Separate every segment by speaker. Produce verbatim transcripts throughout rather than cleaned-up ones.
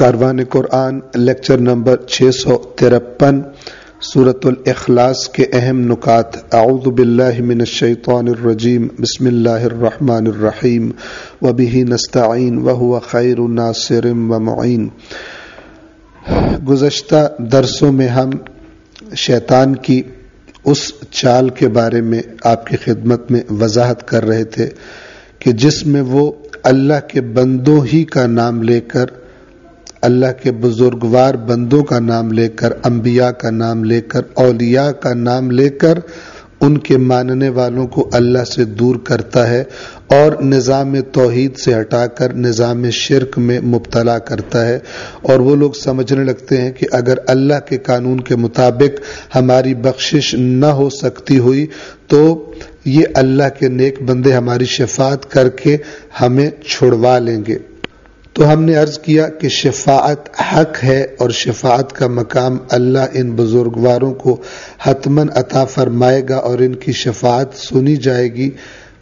Speaker 1: کاروان قرآن lecture number چھ سو ترپن سورۃ الاخلاص کے اہم نکات۔ اعوذ باللہ من الشیطان الرجیم، بسم اللہ الرحمن الرحیم، وبہ نستعین وہو خیر ناصر ومعین۔ گزشتہ درسوں میں ہم شیطان کی اس چال کے بارے میں آپ کی خدمت میں وضاحت کر رہے تھے کہ جس میں وہ اللہ کے بندوں ہی کا نام لے کر، اللہ کے بزرگوار بندوں کا نام لے کر، انبیاء کا نام لے کر، اولیاء کا نام لے کر ان کے ماننے والوں کو اللہ سے دور کرتا ہے اور نظام توحید سے ہٹا کر نظام شرک میں مبتلا کرتا ہے، اور وہ لوگ سمجھنے لگتے ہیں کہ اگر اللہ کے قانون کے مطابق ہماری بخشش نہ ہو سکتی ہوئی تو یہ اللہ کے نیک بندے ہماری شفاعت کر کے ہمیں چھڑوا لیں گے۔ تو ہم نے عرض کیا کہ شفاعت حق ہے اور شفاعت کا مقام اللہ ان بزرگواروں کو حتماً عطا فرمائے گا اور ان کی شفاعت سنی جائے گی،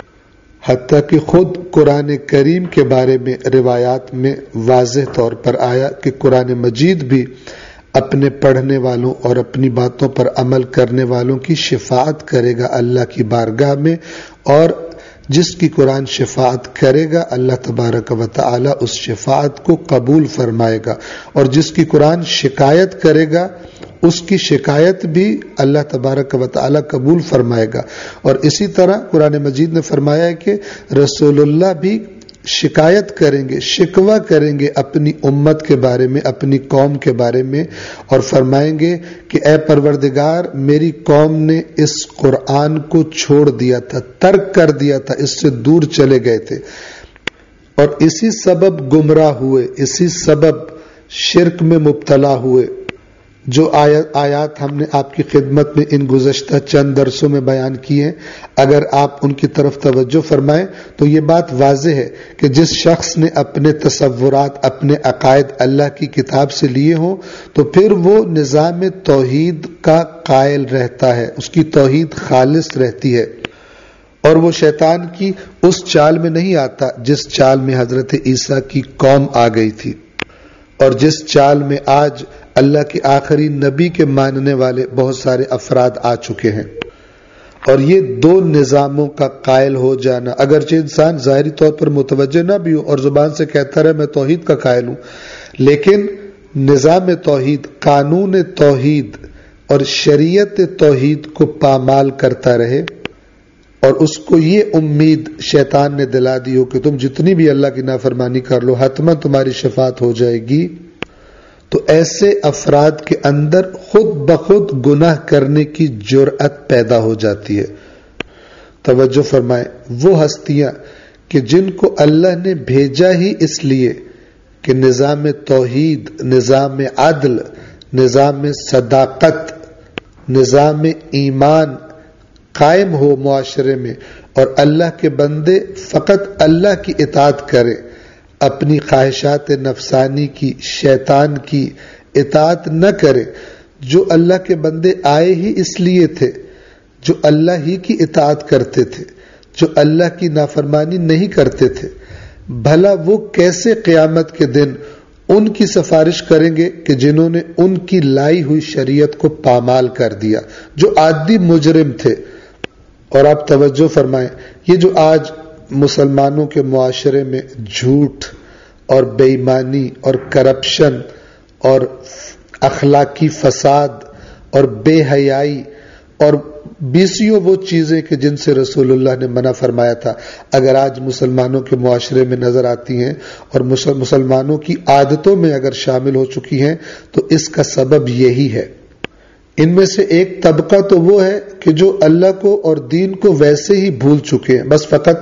Speaker 1: حتیٰ کہ خود قرآن کریم کے بارے میں روایات میں واضح طور پر آیا کہ قرآن مجید بھی اپنے پڑھنے والوں اور اپنی باتوں پر عمل کرنے والوں کی شفاعت کرے گا اللہ کی بارگاہ میں، اور جس کی قرآن شفاعت کرے گا اللہ تبارک و تعالی اس شفاعت کو قبول فرمائے گا، اور جس کی قرآن شکایت کرے گا اس کی شکایت بھی اللہ تبارک و تعالی قبول فرمائے گا۔ اور اسی طرح قرآن مجید نے فرمایا ہے کہ رسول اللہ بھی شکایت کریں گے، شکوہ کریں گے اپنی امت کے بارے میں، اپنی قوم کے بارے میں، اور فرمائیں گے کہ اے پروردگار، میری قوم نے اس قرآن کو چھوڑ دیا تھا، ترک کر دیا تھا، اس سے دور چلے گئے تھے، اور اسی سبب گمراہ ہوئے، اسی سبب شرک میں مبتلا ہوئے۔ جو آیات آیات ہم نے آپ کی خدمت میں ان گزشتہ چند درسوں میں بیان کی ہیں، اگر آپ ان کی طرف توجہ فرمائیں تو یہ بات واضح ہے کہ جس شخص نے اپنے تصورات، اپنے عقائد اللہ کی کتاب سے لیے ہوں تو پھر وہ نظام توحید کا قائل رہتا ہے، اس کی توحید خالص رہتی ہے، اور وہ شیطان کی اس چال میں نہیں آتا جس چال میں حضرت عیسیٰ کی قوم آ گئی تھی، اور جس چال میں آج اللہ کے آخری نبی کے ماننے والے بہت سارے افراد آ چکے ہیں۔ اور یہ دو نظاموں کا قائل ہو جانا، اگرچہ انسان ظاہری طور پر متوجہ نہ بھی ہو اور زبان سے کہتا رہے میں توحید کا قائل ہوں، لیکن نظام توحید، قانون توحید اور شریعت توحید کو پامال کرتا رہے، اور اس کو یہ امید شیطان نے دلا دی ہو کہ تم جتنی بھی اللہ کی نافرمانی کر لو حتما تمہاری شفاعت ہو جائے گی، تو ایسے افراد کے اندر خود بخود گناہ کرنے کی جرأت پیدا ہو جاتی ہے۔ توجہ فرمائیں، وہ ہستیاں کہ جن کو اللہ نے بھیجا ہی اس لیے کہ نظام توحید، نظام عدل، نظام صداقت، نظام ایمان قائم ہو معاشرے میں، اور اللہ کے بندے فقط اللہ کی اطاعت کریں، اپنی خواہشات نفسانی کی، شیطان کی اطاعت نہ کرے، جو اللہ کے بندے آئے ہی اس لیے تھے، جو اللہ ہی کی اطاعت کرتے تھے، جو اللہ کی نافرمانی نہیں کرتے تھے، بھلا وہ کیسے قیامت کے دن ان کی سفارش کریں گے کہ جنہوں نے ان کی لائی ہوئی شریعت کو پامال کر دیا، جو عادی مجرم تھے۔ اور آپ توجہ فرمائیں، یہ جو آج مسلمانوں کے معاشرے میں جھوٹ اور بے ایمانی اور کرپشن اور اخلاقی فساد اور بے حیائی اور بیسیوں وہ چیزیں کہ جن سے رسول اللہ نے منع فرمایا تھا، اگر آج مسلمانوں کے معاشرے میں نظر آتی ہیں اور مسلمانوں کی عادتوں میں اگر شامل ہو چکی ہیں تو اس کا سبب یہی ہے۔ ان میں سے ایک طبقہ تو وہ ہے کہ جو اللہ کو اور دین کو ویسے ہی بھول چکے ہیں، بس فقط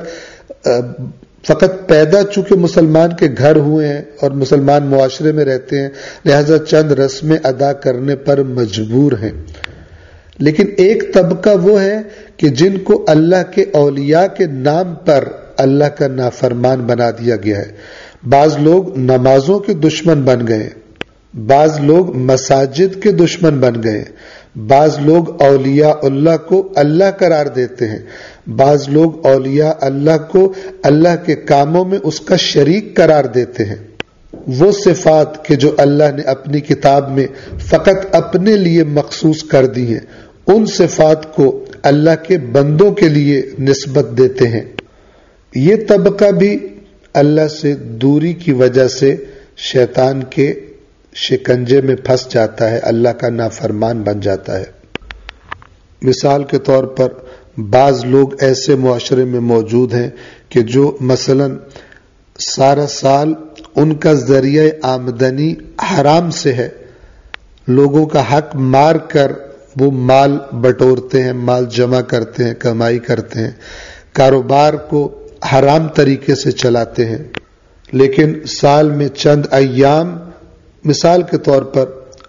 Speaker 1: فقط پیدا چونکہ مسلمان کے گھر ہوئے ہیں اور مسلمان معاشرے میں رہتے ہیں لہذا چند رسمیں ادا کرنے پر مجبور ہیں۔ لیکن ایک طبقہ وہ ہے کہ جن کو اللہ کے اولیاء کے نام پر اللہ کا نافرمان بنا دیا گیا ہے۔ بعض لوگ نمازوں کے دشمن بن گئے، بعض لوگ مساجد کے دشمن بن گئے، بعض لوگ اولیاء اللہ کو اللہ قرار دیتے ہیں، بعض لوگ اولیاء اللہ کو اللہ کے کاموں میں اس کا شریک قرار دیتے ہیں۔ وہ صفات کہ جو اللہ نے اپنی کتاب میں فقط اپنے لیے مخصوص کر دی ہیں، ان صفات کو اللہ کے بندوں کے لیے نسبت دیتے ہیں۔ یہ طبقہ بھی اللہ سے دوری کی وجہ سے شیطان کے شکنجے میں پھنس جاتا ہے، اللہ کا نافرمان بن جاتا ہے۔ مثال کے طور پر بعض لوگ ایسے معاشرے میں موجود ہیں کہ جو مثلا سارا سال ان کا ذریعہ آمدنی حرام سے ہے، لوگوں کا حق مار کر وہ مال بٹورتے ہیں، مال جمع کرتے ہیں، کمائی کرتے ہیں، کاروبار کو حرام طریقے سے چلاتے ہیں، لیکن سال میں چند ایام مثال کے طور پر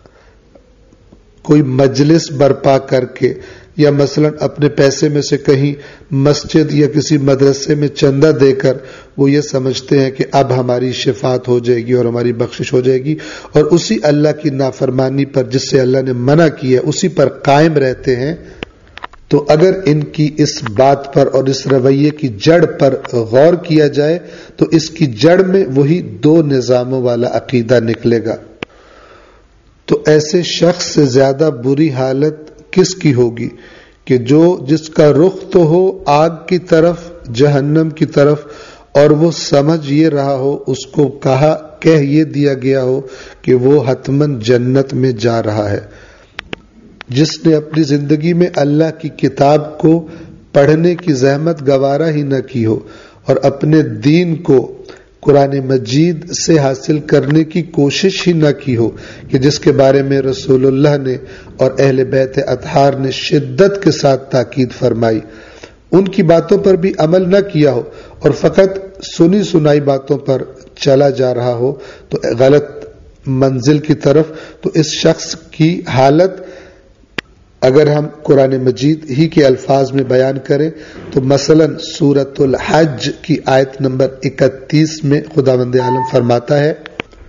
Speaker 1: کوئی مجلس برپا کر کے یا مثلا اپنے پیسے میں سے کہیں مسجد یا کسی مدرسے میں چندہ دے کر وہ یہ سمجھتے ہیں کہ اب ہماری شفاعت ہو جائے گی اور ہماری بخشش ہو جائے گی، اور اسی اللہ کی نافرمانی پر جس سے اللہ نے منع کیا اسی پر قائم رہتے ہیں۔ تو اگر ان کی اس بات پر اور اس رویے کی جڑ پر غور کیا جائے تو اس کی جڑ میں وہی دو نظاموں والا عقیدہ نکلے گا۔ تو ایسے شخص سے زیادہ بری حالت کس کی ہوگی کہ جو جس کا رخ تو ہو آگ کی طرف، جہنم کی طرف، اور وہ سمجھ یہ رہا ہو، اس کو کہا کہہ یہ دیا گیا ہو کہ وہ حتماً جنت میں جا رہا ہے، جس نے اپنی زندگی میں اللہ کی کتاب کو پڑھنے کی زحمت گوارا ہی نہ کی ہو اور اپنے دین کو قرآن مجید سے حاصل کرنے کی کوشش ہی نہ کی ہو، کہ جس کے بارے میں رسول اللہ نے اور اہل بیت اطہار نے شدت کے ساتھ تاکید فرمائی، ان کی باتوں پر بھی عمل نہ کیا ہو اور فقط سنی سنائی باتوں پر چلا جا رہا ہو تو غلط منزل کی طرف، تو اس شخص کی حالت اگر ہم قرآن مجید ہی کے الفاظ میں بیان کریں تو مثلا سورۃ الحج کی آیت نمبر اکتیس میں خداوند عالم فرماتا ہے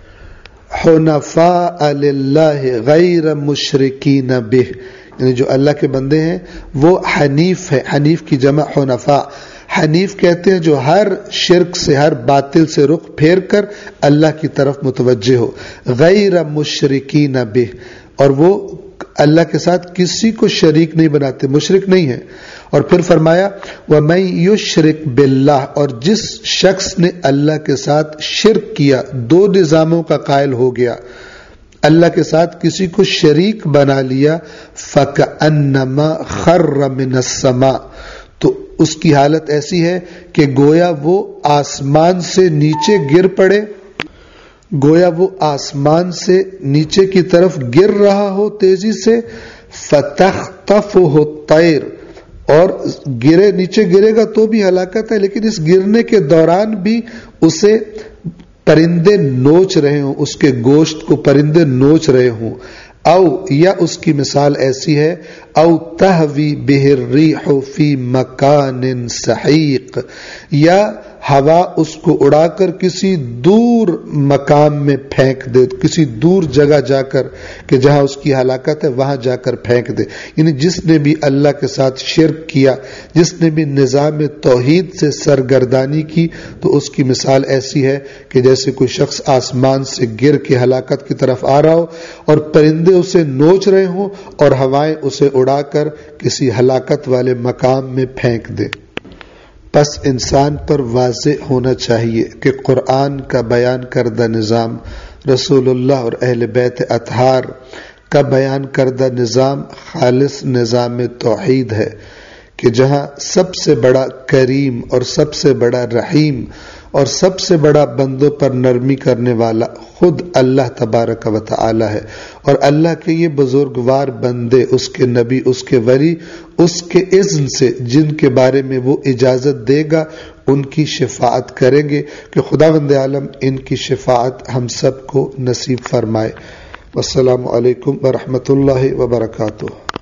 Speaker 1: حنفاء للہ غیر مشرکین بہ، یعنی جو اللہ کے بندے ہیں وہ حنیف ہے، حنیف کی جمع حنفاء، حنیف کہتے ہیں جو ہر شرک سے، ہر باطل سے رخ پھیر کر اللہ کی طرف متوجہ ہو، غیر مشرکین بہ، اور وہ اللہ کے ساتھ کسی کو شریک نہیں بناتے، مشرک نہیں ہے۔ اور پھر فرمایا وَمَن يُشْرِكْ بِاللَّهِ، اور جس شخص نے اللہ کے ساتھ شرک کیا، دو نظاموں کا قائل ہو گیا، اللہ کے ساتھ کسی کو شریک بنا لیا، فَكَأَنَّمَا خَرَّ مِنَ السَّمَاءِ، تو اس کی حالت ایسی ہے کہ گویا وہ آسمان سے نیچے گر پڑے، گویا وہ آسمان سے نیچے کی طرف گر رہا ہو تیزی سے، فَتَخْطَفُهُ الطَّيْرُ، اور گرے نیچے گرے گا تو بھی ہلاکت ہے، لیکن اس گرنے کے دوران بھی اسے پرندے نوچ رہے ہوں، اس کے گوشت کو پرندے نوچ رہے ہوں، او یا اس کی مثال ایسی ہے او تہوی بہ الریح فی مکان سحیق، یا ہوا اس کو اڑا کر کسی دور مقام میں پھینک دے، کسی دور جگہ جا کر کہ جہاں اس کی ہلاکت ہے وہاں جا کر پھینک دے۔ یعنی جس نے بھی اللہ کے ساتھ شرک کیا، جس نے بھی نظام توحید سے سرگردانی کی، تو اس کی مثال ایسی ہے کہ جیسے کوئی شخص آسمان سے گر کے ہلاکت کی طرف آ رہا ہو اور پرندے اسے نوچ رہے ہوں اور ہوائیں اسے اڑا کر کسی ہلاکت والے مقام میں پھینک دے۔ پس انسان پر واضح ہونا چاہیے کہ قرآن کا بیان کردہ نظام، رسول اللہ اور اہل بیت اطہار کا بیان کردہ نظام خالص نظام توحید ہے، کہ جہاں سب سے بڑا کریم اور سب سے بڑا رحیم اور سب سے بڑا بندوں پر نرمی کرنے والا خود اللہ تبارک و تعالی ہے، اور اللہ کے یہ بزرگوار بندے، اس کے نبی، اس کے ولی، اس کے اذن سے جن کے بارے میں وہ اجازت دے گا ان کی شفاعت کریں گے، کہ خداوند عالم ان کی شفاعت ہم سب کو نصیب فرمائے۔ والسلام علیکم ورحمۃ اللہ وبرکاتہ۔